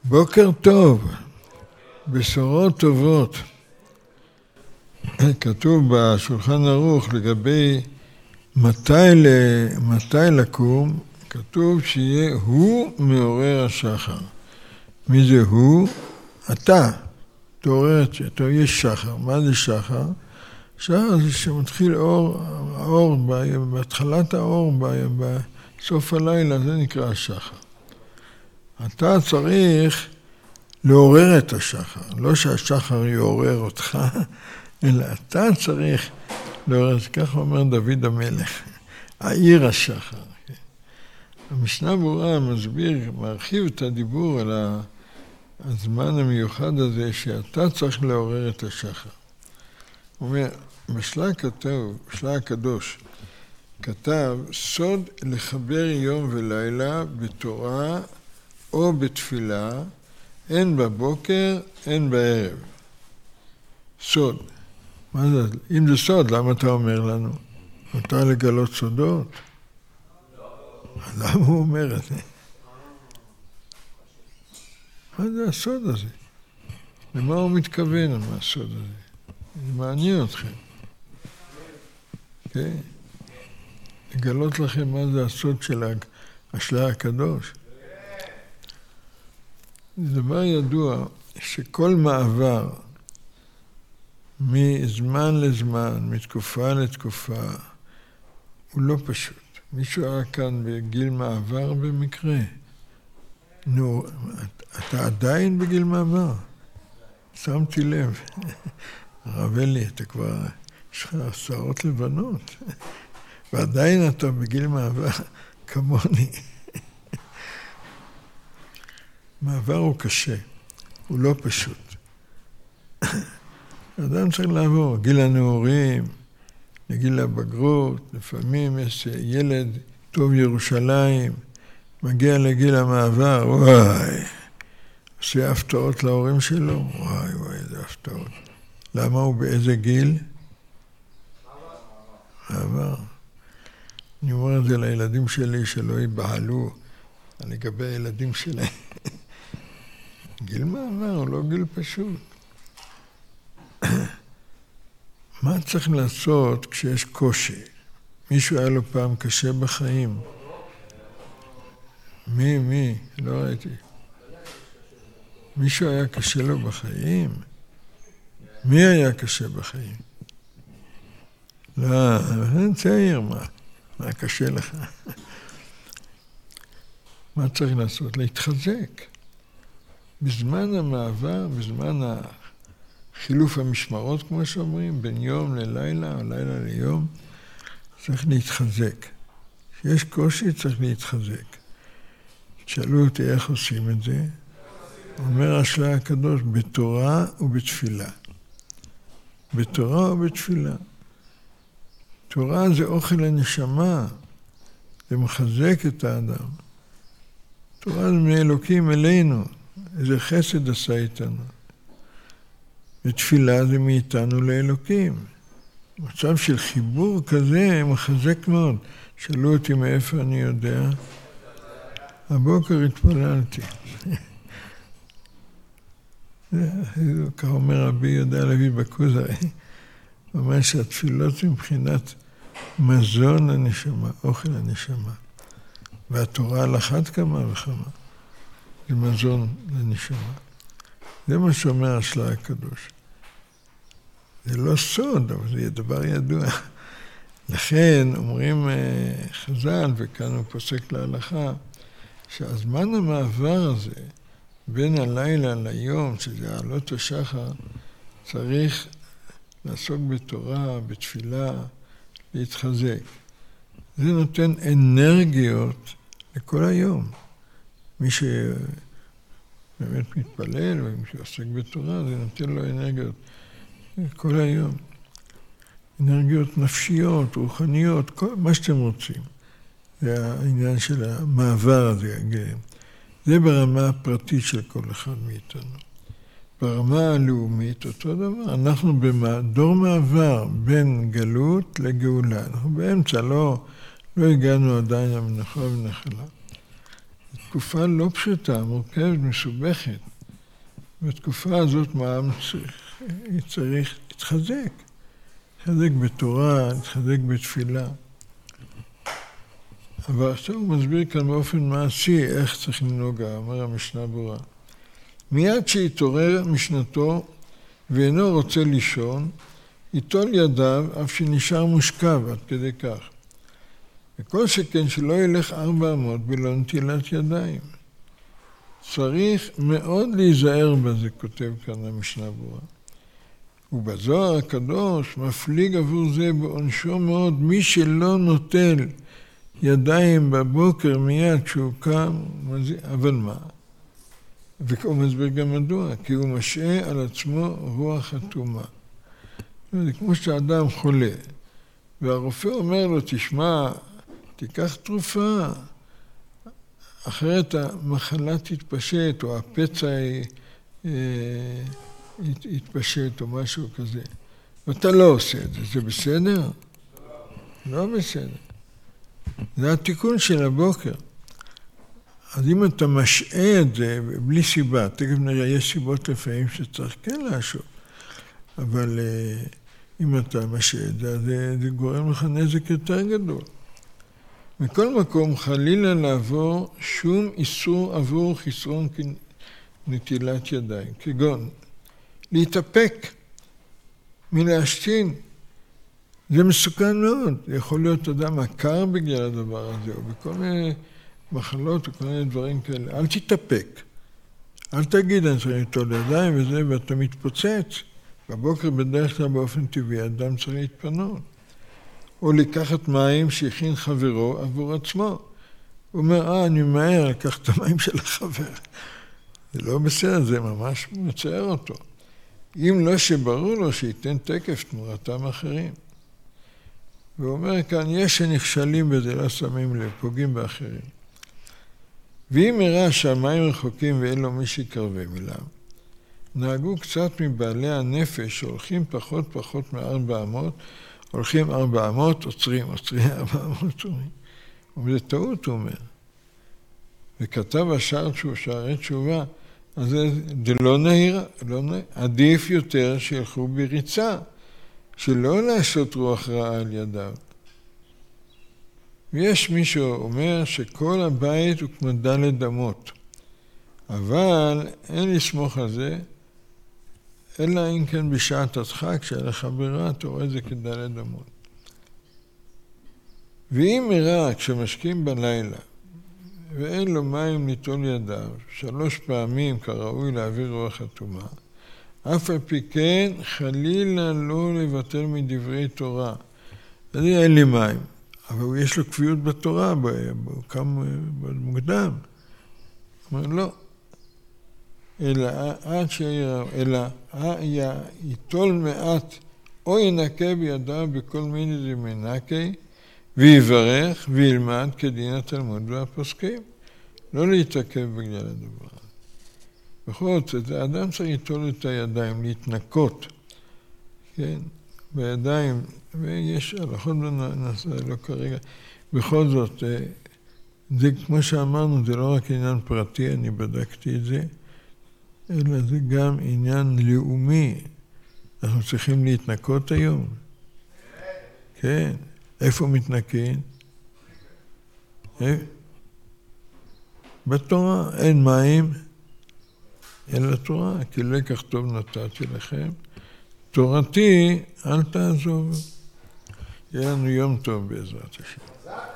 בוקר טוב, בשורות טובות. כתוב בשולחן ערוך לגבי מתי לקום, כתוב שיהיה הוא מעורר השחר. מי זה הוא? אתה. תעורר, יש שחר. מה זה שחר? שחר זה שמתחיל האור, בהתחלת האור, בסוף הלילה, זה נקרא השחר. אתה צריך לעורר את השחר, לא שהשחר יעורר אותך, אלא אתה צריך לעורר, ככה אומר דוד המלך, העיר השחר. המשנה ברורה מסביר, מרחיב את הדיבור על הזמן המיוחד הזה, שאתה צריך לעורר את השחר. הוא אומר, בשלה הקדוש, כתב, סוד לחבר יום ולילה בתורה או בתפילה, אין בבוקר, אין בערב. סוד. מה זה? אם זה סוד, למה אתה אומר לנו? מותר לגלות סודות? למה הוא אומר את זה? מה זה הסוד הזה? למה הוא מתכוון על הסוד הזה? זה מעניין אתכם. כן? לגלות לכם מה זה הסוד של השלה הקדוש. זה דבר ידוע שכל מעבר מזמן לזמן, מתקופה לתקופה, הוא לא פשוט. מישהו היה כאן בגיל מעבר במקרה. נו, אתה עדיין בגיל מעבר? שמתי לב. הרב אלי, אתה כבר, יש לך שערות לבנות. ועדיין אתה בגיל מעבר כמוני. מעבר הוא קשה, הוא לא פשוט. אדם צריך לעבור, גיל הנעורים, לגיל הבגרות, לפעמים יש ילד טוב ירושלים, מגיע לגיל המעבר, וואי, עושה הפתעות להורים שלו, וואי, איזה הפתעות. למה הוא באיזה גיל? מעבר. אני אומר את זה לילדים שלי שלא ייבהלו לגבי הילדים שלהם. גיל מעבר הוא לא גיל פשוט. מה צריך לעשות כשיש קושי? מישהו היה לו פעם קשה בחיים? מי? לא ראיתי. מישהו היה קשה לו בחיים? מי היה קשה בחיים? לא, אני צעיר, מה קשה לך? מה צריך לעשות? להתחזק. בזמן המעבר, בזמן חילוף המשמרות, כמו שאומרים, בין יום ללילה, או לילה ליום, צריך להתחזק. כשיש קושי, צריך להתחזק. שאלו אותי איך עושים את זה. אומר השלה הקדוש, בתורה ובתפילה. בתורה ובתפילה. תורה זה אוכל הנשמה, זה מחזק את האדם. תורה זה מאלוקים אלינו, איזה חסד עשה איתנו. ותפילה זה מאיתנו לאלוקים. מצב של חיבור כזה מחזק מאוד. שאלו אותי מאיפה אני יודע. הבוקר התפללתי. כך אומר רבי יהודה לוי בקוזרי. הוא אומר שהתפילות זה מבחינת מזון הנשמה, אוכל הנשמה. והתורה על אחת כמה וכמה. זה מזון לנשמה. זה מה שאומר השלה הקדוש. זה לא סוד, אבל זה דבר ידוע. לכן אומרים חז"ל, וכאן הוא פוסק להלכה, שהזמן המעבר הזה, בין הלילה ליום, שזה עלות השחר, צריך לעסוק בתורה, בתפילה, להתחזק. זה נותן אנרגיות לכל היום. מי שבאמת מתפלל ומי שעוסק בתורה, זה נותן לו אנרגיות כל היום. אנרגיות נפשיות, רוחניות, כל מה שאתם רוצים. זה העניין של המעבר הזה. זה ברמה הפרטית של כל אחד מאיתנו. ברמה הלאומית, אותו דבר. אנחנו בדור מעבר בין גלות לגאולה. אנחנו באמצע, לא הגענו עדיין למנוחה ונחלה. תקופה לא פשוטה, מורכבת, מסובכת. בתקופה הזאת מע"מ צריך להתחזק. להתחזק בתורה, להתחזק בתפילה. אבל עכשיו הוא מסביר כאן באופן מעשי איך צריך לנהוג, אומר המשנה ברורה. מיד שהתעורר משנתו ואינו רוצה לישון, ייטול ידיו אף שנשאר מושכב עד כדי כך. וכל שכן שלא ילך 400 בלא נטילת ידיים. צריך מאוד להיזהר בזה, כותב כאן המשנה ברורה. ובזוהר הקדוש מפליג עבור זה בעונשו מאוד, מי שלא נוטל ידיים בבוקר מיד שהוא קם, אבל מה? והוא מסביר גם מדוע, כי הוא משעה על עצמו רוח הטומאה. זה כמו שאדם חולה, והרופא אומר לו, תשמע, תיקח תרופה, אחרת המחלה תתפשט, או הפצע יתפשט, או משהו כזה. ואתה לא עושה את זה, זה בסדר? לא בסדר. זה התיקון של הבוקר. אז אם אתה משעה את זה בלי סיבה, תכף נראה, יש סיבות לפעמים שצריך כן לעשות, אבל אם אתה משעה את זה, זה גורם לך נזק יותר גדול. מכל מקום, חלילה לעבור שום איסור עבור חסרון נטילת ידיים, כגון להתאפק מלהשתין. זה מסוכן מאוד, יכול להיות אדם עקר בגלל הדבר הזה, או בכל מיני מחלות וכל מיני דברים כאלה. אל תתאפק, אל תגיד, אני צריך ליטול ידיים וזה, ואתה מתפוצץ. בבוקר בדרך כלל באופן טבעי, אדם צריך להתפנות. או לקחת מים שהכין חברו עבור עצמו. הוא אומר, אני ממהר לקח את המים של החבר. זה לא בסדר, זה ממש מצער אותו. אם לא שברור לו שייתן תקף תמורתם אחרים. והוא אומר כאן, יש שנכשלים בזה, לא שמים לב, פוגעים באחרים. ואם הראה שהמים רחוקים ואין לו מי שיקרבם אליו, נהגו קצת מבעלי הנפש שהולכים פחות מ-400, הולכים 400, עוצרים 400, עוצרים. וזה טעות, הוא אומר. וכתב שערי תשובה, אז זה לא נהירה, עדיף יותר שילכו בריצה, שלא לעשות רוח רעה על ידיו. ויש מי שאומר שכל הבית הוא כמו דלת אמות, אבל אין לסמוך על זה, אלא אם כן בשעת הדחק, כשהלך ברירה, אתה רואה את זה כדלת אמות. ואם הראה כשמשקים בלילה, ואין לו מים ליטול ידיו, 3 פעמים כראוי להעביר רוח הטומאה, אף על פי כן חלילה לא לבטל מדברי תורה. אני אין לי מים, אבל יש לו קביעות בתורה, הוא קם מוקדם. הוא אומר, לא. אלא עד שיראה, אלא ייטול מעט או ינקה בידיו בכל מיני דמינקי, ויברך וילמד כדין התלמוד והפוסקים. לא להתעכב בגלל הדבר. בכל זאת, האדם צריך ליטול את הידיים, להתנקות, כן, בידיים, ויש הלכות בנעשה, לא כרגע. בכל זאת, זה כמו שאמרנו, זה לא רק עניין פרטי, אני בדקתי את זה, אלא זה גם עניין לאומי. אנחנו צריכים להתנקות היום. כן. איפה מתנקים? בתורה אין מים, אין לתורה, כי לקח טוב נתתי לכם. תורתי, אל תעזוב. יהיה לנו יום טוב בעזרת השם.